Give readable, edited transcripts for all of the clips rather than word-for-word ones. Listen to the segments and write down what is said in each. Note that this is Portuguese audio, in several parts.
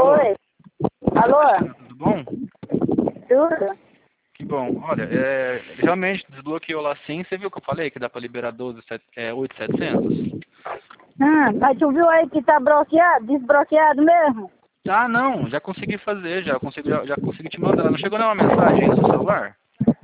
Alô? Oi. Alô? Tudo bom? Tudo? Que bom. Olha, realmente desbloqueou lá sim. Você viu que eu falei que dá para liberar 8.700? Mas tu viu aí que tá bloqueado, desbloqueado mesmo? Ah, não. Já consegui fazer. Já consegui te mandar. Não chegou nenhuma mensagem aí no seu celular?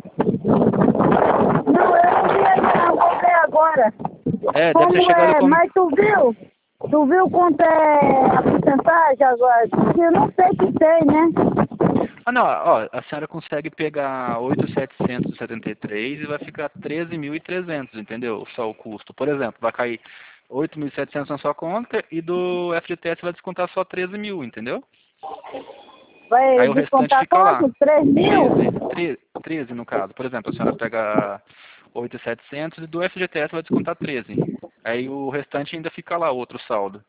Não, eu não vi ainda não, vou ver agora. Deve ter Como chegado é? como... Mas tu viu? Tu viu quanto é a porcentagem agora? Porque eu não sei que tem, né? Ah, não. Ó, a senhora consegue pegar 8.773 e vai ficar 13.300, entendeu? Só o custo. Por exemplo, vai cair 8.700 na sua conta e do FGTS vai descontar só 13.000, entendeu? Vai Aí o restante descontar fica lá. quanto? 3 mil? 13 no caso. Por exemplo, a senhora pega 8.700 e do FGTS vai descontar 13. Aí o restante ainda fica lá, outro saldo.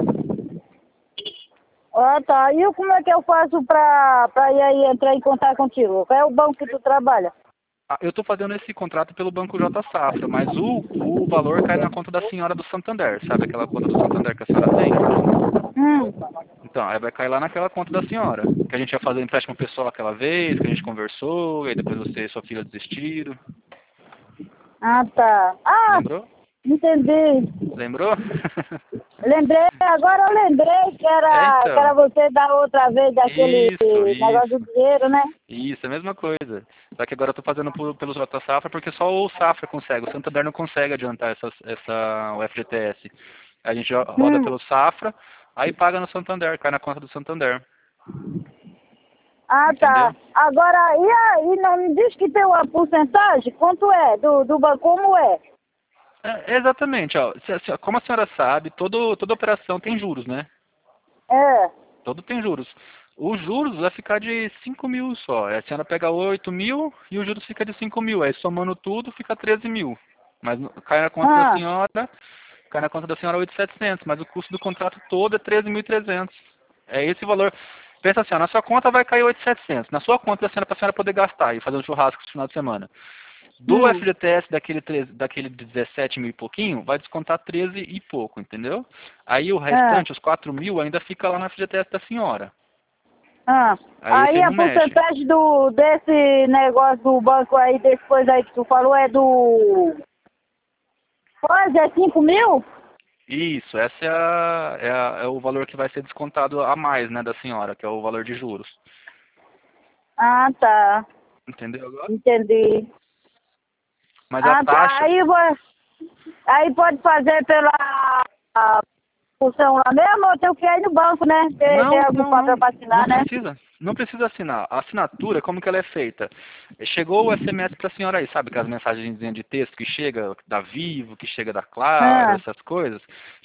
Ah, tá. E como é que eu faço pra ir aí entrar em contato contigo? Qual é o banco que tu trabalha? Ah, eu estou fazendo esse contrato pelo Banco J Safra, mas o valor cai na conta da senhora do Santander, sabe aquela conta do Santander que a senhora tem? Hum. Então, aí vai cair lá naquela conta da senhora. Que a gente ia fazer o empréstimo pessoal aquela vez, que a gente conversou, e aí depois você e sua filha desistiram. Ah, tá. Ah, Lembrou? entendi. Lembrou? Lembrei, agora eu lembrei que era Então. você da outra vez, daquele Isso, negócio do isso. dinheiro, né? Isso, é a mesma coisa. Só que agora eu estou fazendo pelo J Safra porque só o Safra consegue. O Santander não consegue adiantar o FGTS. A gente roda Hum. pelo Safra, aí paga no Santander, cai na conta do Santander. Ah, tá. Entendeu? Agora, e aí, não me diz que tem uma porcentagem? Quanto é? Do banco, como é? Exatamente, ó. Como a senhora sabe, toda operação tem juros, né? É. Todo tem juros. Os juros vai ficar de 5.000 só. A senhora pega 8.000 e os juros fica de 5.000. Aí somando tudo fica 13.000. Mas cai na conta da Ah, senhora, cai na conta da senhora 8.700, mas o custo do contrato todo é 13.300. É esse valor. Pensa assim, ó, na sua conta vai cair 8.700. Na sua conta da senhora para a senhora poder gastar e fazer um churrasco no final de semana. Do hum. FGTS daquele 17 mil e pouquinho, vai descontar 13 e pouco, entendeu? Aí o É. restante, os 4.000, ainda fica lá no FGTS da senhora. Ah. Aí esse Aí aí a não mexe. porcentagem desse negócio do banco aí, desse coisa aí que tu falou, é do... Quase, é 5 mil? Isso, essa é o valor que vai ser descontado a mais, né, da senhora, que é o valor de juros. Ah, tá. Entendeu agora? Entendi. Mas a Ah, tá. taxa, Aí pode fazer pela função lá mesmo ou tem que ir no banco, né? Tem não, algum não, papel não, para não assinar, né? precisa. Não precisa assinar. A assinatura, como que ela é feita? Chegou o SMS para a senhora aí, sabe? Aquelas mensagens de texto que chega da Vivo, que chega da Claro, Ah, essas coisas.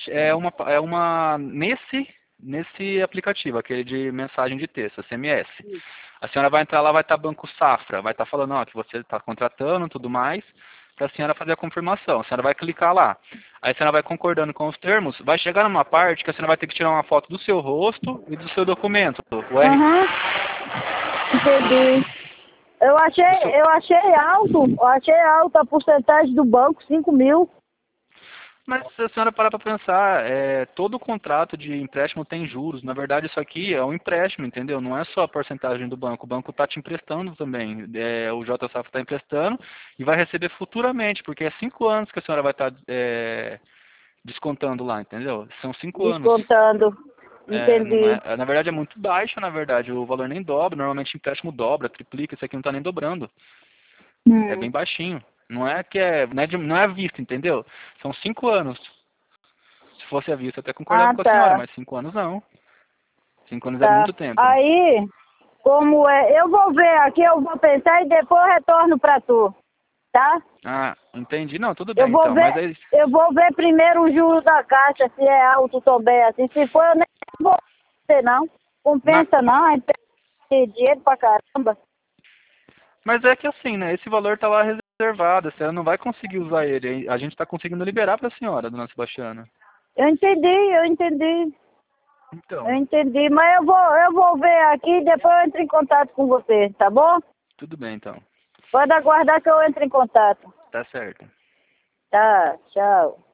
Nesse aplicativo, aquele de mensagem de texto, SMS. A senhora vai entrar lá, vai estar Banco Safra, vai estar falando, ó, que você está contratando, tudo mais, para a senhora fazer a confirmação. A senhora vai clicar lá. Aí a senhora vai concordando com os termos, vai chegar numa parte que a senhora vai ter que tirar uma foto do seu rosto e do seu documento, aham, entendi. do seu, Eu achei alto a porcentagem do banco, 5 mil. mas se a senhora parar para pensar, todo contrato de empréstimo tem juros. Na verdade, isso aqui é um empréstimo, entendeu? Não é só a porcentagem do banco. O banco está te emprestando também. O J Safra está emprestando e vai receber futuramente, porque é 5 anos que a senhora vai estar descontando lá, entendeu? São 5 anos. Descontando. Não Entendi. é, na verdade é muito baixo, na verdade. O valor nem dobra. Normalmente empréstimo dobra, triplica. Isso aqui não está nem dobrando. É Hum. bem baixinho. Não é à vista, entendeu? São 5 anos. Se fosse à vista, eu até concordava Ah, com a senhora, tá. mas 5 anos não. 5 anos é Tá. muito tempo. Aí, como é, eu vou ver aqui, eu vou pensar e depois eu retorno pra tu, tá? Ah, entendi. Não, tudo Eu bem vou então. Mas ver, aí, eu vou ver primeiro o juro da caixa, se é alto também, assim. Se for, eu nem vou ver, não. na, Compensa não, aí tem dinheiro pra caramba. mas é que assim, né? Esse valor tá lá reservado. A senhora não vai conseguir usar ele. A gente está conseguindo liberar para a senhora, dona Sebastiana. Eu entendi, eu entendi, eu Então, entendi. Mas eu vou ver aqui e depois eu entro em contato com você, tá bom? tudo bem então. Pode aguardar que eu entre em contato. Tá certo. Tá, tchau.